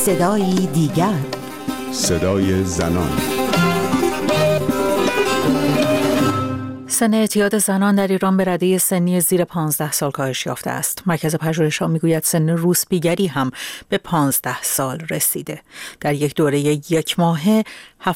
صدایی دیگر، صدای زنان. سن اعتیاد زنان در ایران به رده سنی زیر 15 سال کاهش یافته است. مرکز پژوهش‌ها میگوید سن روسپیگری هم به 15 سال رسیده. در یک دوره یک ماهه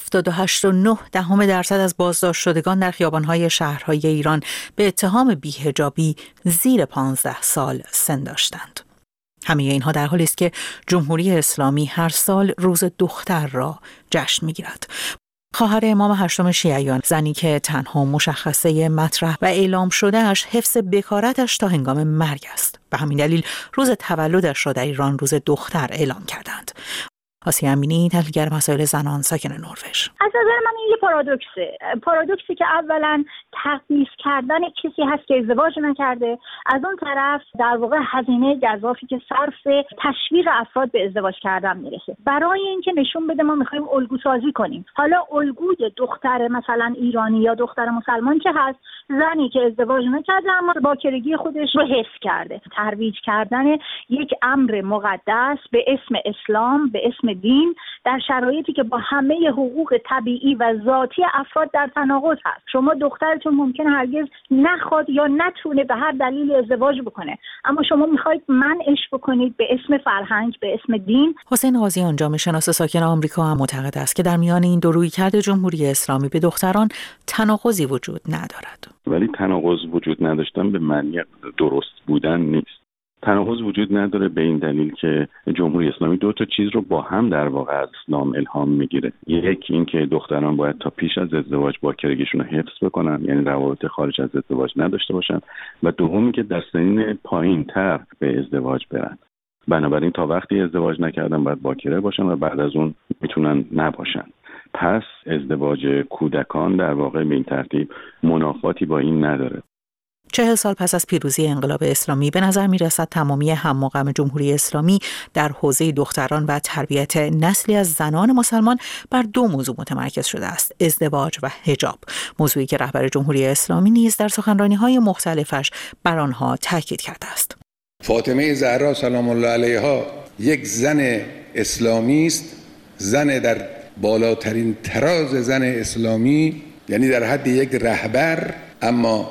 78.9% از بازداشت شدگان در خیابان‌های شهرهای ایران به اتهام بی‌حجابی زیر 15 سال سن داشتند. همه اینها در حالی است که جمهوری اسلامی هر سال روز دختر را جشن می‌گیرد. خواهر امام هشتم شیعیان، زنی که تنها مشخصه مطرح و اعلام شدهش حفظ بکارتش تا هنگام مرگ است. به همین دلیل روز تولدش را در ایران روز دختر اعلام کردند. آسیه امینی، تحلیلگر مسائل زنان، ساکن نروژ. از نظر من این یه پارادوکسی که اولا تقدیس کردن کسی هست که ازدواج نکرده، از اون طرف در واقع هزینه گزافی که صرف تشویق افراد به ازدواج کردن میرسه، برای اینکه نشون بده ما میخوایم الگو سازی کنیم. حالا الگوی دختر مثلا ایرانی یا دختر مسلمان که هست، زنی که ازدواج نکرده اما باکرگی خودش رو حفظ کرده. ترویج کردن یک امر مقدس به اسم اسلام، به اسم دین، در شرایطی که با همه حقوق طبیعی و ذاتی افراد در تناقض هست. شما دخترتون ممکنه هرگز نخواد یا نتونه به هر دلیل ازدواج بکنه، اما شما میخواید منعش بکنید به اسم فرهنگ، به اسم دین. حسین قاضیان، جامعه شناس ساکن آمریکا، هم معتقد است که در میان این دو رویکرد جمهوری اسلامی به دختران تناقضی وجود ندارد. ولی تناقض وجود نداشتن به معنی درست بودن نیست. تناقض وجود نداره به این دلیل که جمهوری اسلامی دو تا چیز رو با هم در واقع از اسلام الهام میگیره. یک، این که دختران باید تا پیش از ازدواج باکرگیشون رو حفظ بکنن، یعنی روابط خارج از ازدواج نداشته باشن، و دومی که در سنین پایین‌تر به ازدواج برن. بنابراین تا وقتی ازدواج نکردن باید باکره باشن و بعد از اون میتونن نباشن. پس ازدواج کودکان در واقع به این ترتیب منافاتی با این نداره. 40 سال پس از پیروزی انقلاب اسلامی به نظر می‌رسد تمامی هم و غم جمهوری اسلامی در حوزه دختران و تربیت نسلی از زنان مسلمان بر دو موضوع متمرکز شده است: ازدواج و حجاب، موضوعی که رهبر جمهوری اسلامی نیز در سخنرانی‌های مختلفش بر آنها تاکید کرده است. فاطمه زهرا سلام الله علیها یک زن اسلامی است، زن در بالاترین تراز زن اسلامی، یعنی در حد یک رهبر، اما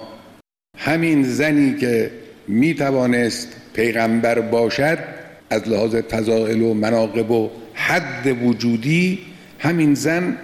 همین زنی که می توانست پیغمبر باشد از لحاظ فضائل و مناقب و حد وجودی، همین زن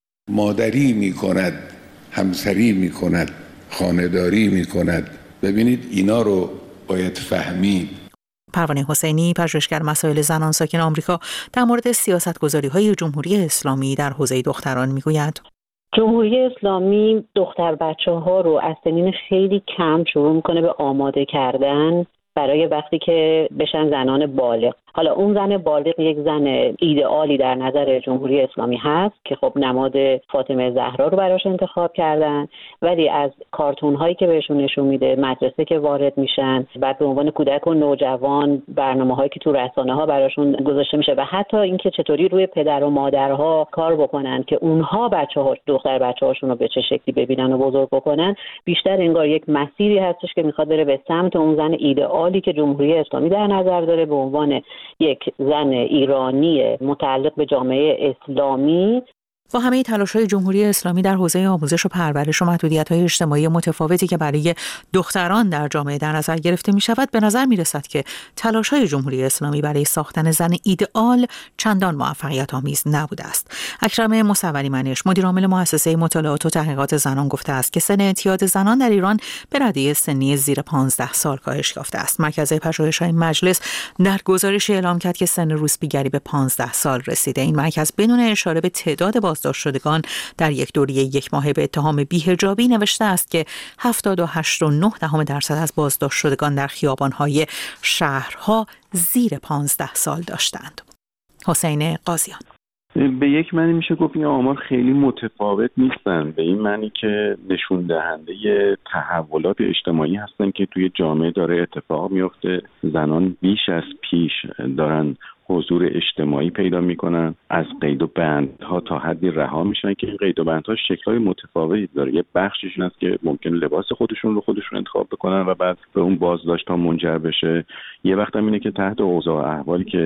مادری می کند، همسری می کند، خانه‌داری می کند. ببینید اینا رو باید فهمید. پروانه حسینی، پژوهشگر مسائل زنان، ساکن آمریکا، در مورد سیاست‌گذاری‌های جمهوری اسلامی در حوزه دختران می‌گوید: جمهوری اسلامی دختر بچه‌ها رو از سنین خیلی کم شروع می‌کنه به آماده کردن برای وقتی که بشن زنان بالغ. حالا اون زن بالغ یک زن ایدئالی در نظر جمهوری اسلامی هست که خب نماد فاطمه زهرا رو براش انتخاب کردن، ولی از کارتون هایی که بهشون نشون میده، مدرسه که وارد میشن، بعد به عنوان کودک و نوجوان برنامه هایی که تو رسانه ها براشون گذاشته میشه و حتی اینکه چطوری روی پدر و مادرها کار بکنن که اونها دختر بچه‌هاشون رو به چه شکلی ببینن و بزرگ بکنن، بیشتر انگار یک مسیری هستش که میخواد بره به سمت اون زن ایدئالی که جمهوری اسلامی در نظر داره به عنوان یک زن ایرانی متعلق به جامعه اسلامی. با همه تلاش‌های جمهوری اسلامی در حوزه آموزش و پرورش و محدودیت‌های اجتماعی متفاوتی که برای دختران در جامعه در نظر گرفته می‌شود، به نظر می‌رسد که تلاش‌های جمهوری اسلامی برای ساختن زن ایدئال چندان موفقیت‌آمیز نبوده است. اکرم مصوری منش، مدیر عامل مؤسسه مطالعات و تحقیقات زنان، گفته است که سن اعتیاد زنان در ایران به رده سنی زیر 15 سال کاهش یافته است. مرکز پژوهش‌های مجلس در گزارشی اعلام کرد که سن روسپیگری به 15 سال رسیده. این مرکز بدون اشاره به تعداد بازداشت شدگان در یک دوره یک ماهه به اتهام بی‌حجابی نوشته است که 78.9% از بازداشت شدگان در خیابان‌های شهرها زیر 15 سال داشتند. حسین قاضیان: به یک معنی میشه گفت این آمار خیلی متفاوت نیستن، به این معنی که نشون دهنده تحولات اجتماعی هستن که توی جامعه داره اتفاق میفته. زنان بیش از پیش دارن حضور اجتماعی پیدا میکنن، از قید و بندها تا حدی رها میشن که این قید و بندها شکل‌های متفاوتی داره. یه بخششون هست که ممکن لباس خودشون انتخاب بکنن و بعد به اون بازداشت ها منجر بشه. یه وقت هم اینه که تحت اوضاع و احوالی که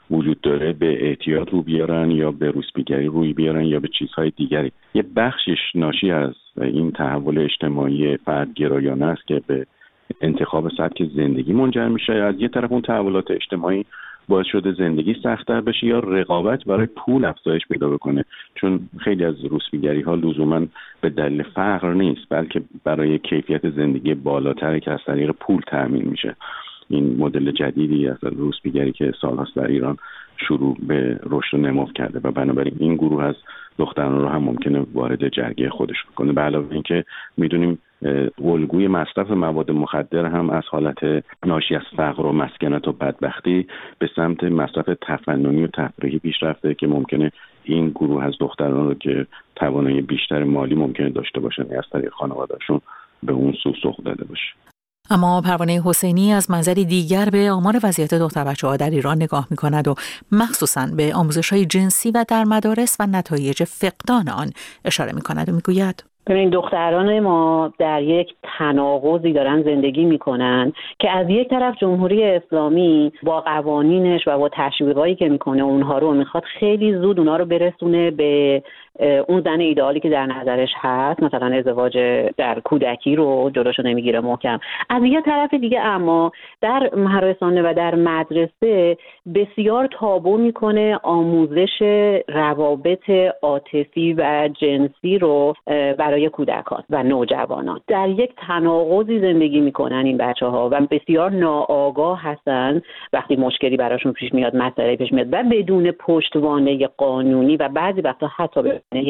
وجود داره به اعتیاد رو بیارن یا به روسپیگری روی بیارن یا به چیزهای دیگری. یه بخشش ناشی از این تحول اجتماعی فردگرایانه است که به انتخاب سبک زندگی منجر میشه. از یه طرف اون تحولات اجتماعی باعث شده زندگی سخت‌تر بشه یا رقابت برای پول افزایش پیدا بکنه، چون خیلی از روسپیگری ها لزوما به دلیل فقر نیست، بلکه برای کیفیت زندگی بالاتری که از طریق پول تامین میشه. این مدل جدیدی از روسپیگری که سال‌هاست در ایران شروع به رشد و نمو کرده و بنابراین این گروه از دختران رو هم ممکنه وارد جرگه خودش بکنه. به علاوه اینکه میدونیم الگوی مصرف مواد مخدر هم از حالت ناشی از فقر و مسکنت و بدبختی به سمت مصرف تفننی و تفریحی پیش رفته که ممکنه این گروه از دختران رو که توانایی بیشتر مالی ممکنه داشته باشن از طریق خانواده‌شون به اون سو سوق داده باشه. اما پروانه حسینی از منظری دیگر به آمار وضعیت دختر بچه‌ها در ایران نگاه می‌کند و مخصوصاً به آموزش‌های جنسی و در مدارس و نتایج فقدان آن اشاره می‌کند و می‌گوید ببینید دختران ما در یک تناقضی دارن زندگی میکنن که از یک طرف جمهوری اسلامی با قوانینش و با تشویقایی که میکنه اونها رو میخواد خیلی زود اونها رو برسونه به اون زن ایدئالی که در نظرش هست، مثلا ازدواج در کودکی رو جلوشو نمیگیره محکم. از یک طرف دیگه اما در مدرسه و در مدرسه بسیار تابو میکنه آموزش روابط عاطفی و جنسی رو برای کودکان و نوجوانان. در یک تناقضی زندگی میکنن این بچه‌ها و بسیار ناآگاه هستن وقتی مشکلی براشون پیش میاد، مسئله پیش میاد و بدون پشتوانه قانونی و بعضی وقتا حتی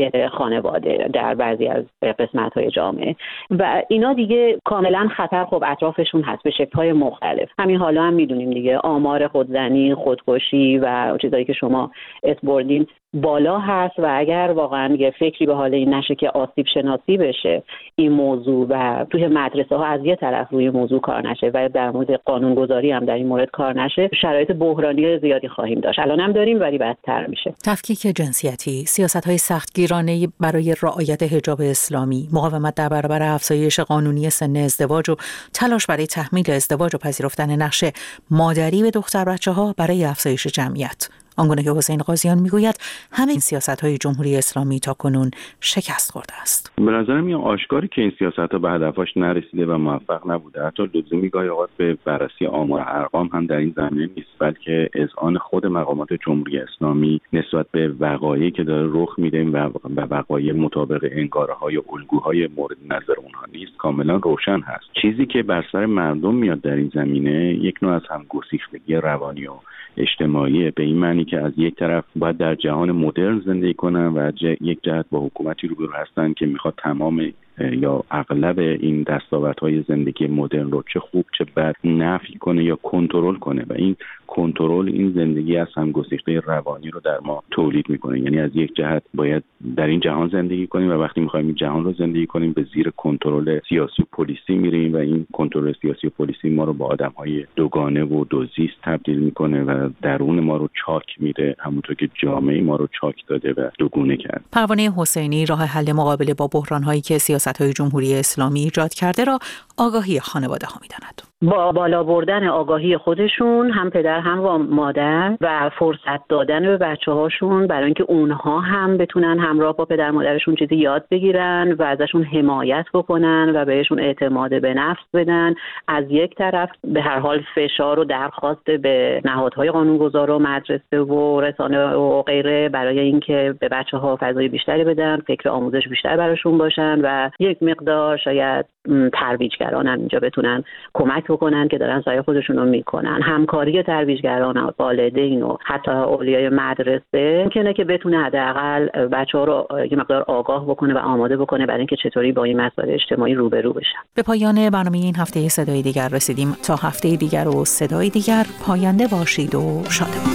خانواده در بعضی از قسمت‌های جامعه و اینا دیگه کاملا خطر خب اطرافشون هست به شکل‌های مختلف. همین حالا هم میدونیم دیگه آمار خودزنی، خودکشی و چیزایی که شما اسپردین بالا هست و اگر واقعا یه فکری به حال این نشه که آسیب شناسی بشه این موضوع و توی مدرسه ها از یه طرف روی موضوع کار نشه و در مورد قانونگذاری هم در این مورد کار نشه، شرایط بحرانی زیادی خواهیم داشت. الان هم داریم ولی بدتر میشه. تفکیک جنسیتی، سیاست‌های سختگیرانه برای رعایت حجاب اسلامی، مقاومت در برابر افزایش قانونی سن ازدواج و تلاش برای تحمیل ازدواج و پذیرفتن نقش مادری به دختر بچه‌ها برای افزایش جمعیت. آنگونه که حسین قاضیان میگوید همه این سیاست‌های جمهوری اسلامی تاکنون شکست خورده است. به نظر میاد آشکاری که این سیاست‌ها به هدفش نرسیده و موفق نبوده. حتی لزومی گاهی اوقات به بررسی آمار ارقام هم در این زمینه نیست، بلکه اذعان خود مقامات جمهوری اسلامی نسبت به وقایعی که داره رخ میده و وقایع مطابق انگاره‌های و الگوهای مورد نظر اونها نیست کاملا روشن هست. چیزی که بر سر مردم میاد در این زمینه یک نوع از همگسیختگی روانی و اجتماعی، به این معنی که از یک طرف باید در جهان مدرن زندگی کنن و از یک جهت با حکومتی روبرو هستن که میخواد تمام یا اغلب این دستاوردهای زندگی مدرن رو چه خوب چه بد نفی کنه یا کنترل کنه و این کنترل این زندگی از همگسیخته روانی رو در ما تولید میکنه. یعنی از یک جهت باید در این جهان زندگی کنیم و وقتی میخوایم این جهان رو زندگی کنیم به زیر کنترل سیاسی و پلیسی میریم و این کنترل سیاسی و پلیسی ما رو با آدمهای دوگانه و دوزیست تبدیل میکنه و درون ما رو چاک میده، همونطور که جامعه ما رو چاک داده و دوگونه کرد. پروانه حسینی راه حل مقابله با بحران‌هایی که سیاست‌های جمهوری اسلامی ایجاد کرده را آگاهی خانواده‌ها می‌داند. با بالا بردن آگاهی خودشون، هم پدر هم مادر، و فرصت دادن به بچه‌هاشون برای اینکه اونها هم بتونن همراه با پدر مادرشون چیزی یاد بگیرن و ازشون حمایت بکنن و بهشون اعتماد به نفس بدن. از یک طرف به هر حال فشار و درخواست به نهادهای قانونگذار و مدرسه و رسانه و غیره برای اینکه به بچه‌ها فضای بیشتری بدن، فکر آموزش بیشتر براشون باشن و یک مقدار شاید ترویجگران هم اینجا بتونن کمک بکنن که دارن سعی خودشون رو میکنن. همکاری ترویجگران و والدین و حتی اولیای مدرسه ممکنه که بتونه حداقل بچه‌ها رو یه مقدار آگاه بکنه و آماده بکنه برای اینکه چطوری با این مسائل اجتماعی روبرو بشن. به پایان برنامه این هفته صدای دیگر رسیدیم. تا هفته دیگر و صدای دیگر، پاینده باشید و شادمان.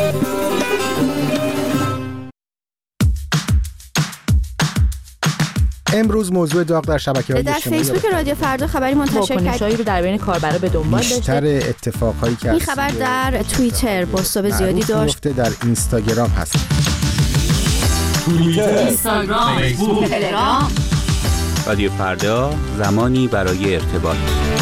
امروز موضوع داغ در شبکه‌های اجتماعی در فیسبوک رادیو فردا خبری منتشر کرد رو در بین کاربرا به دنبال داشته. بیشتر اتفاقهایی که این خبر در توییتر بازتاب زیادی داشت. در اینستاگرام هست. توییتر، اینستاگرام، فیسبوک، تلگرام. رادیو فردا، زمانی برای ارتباط.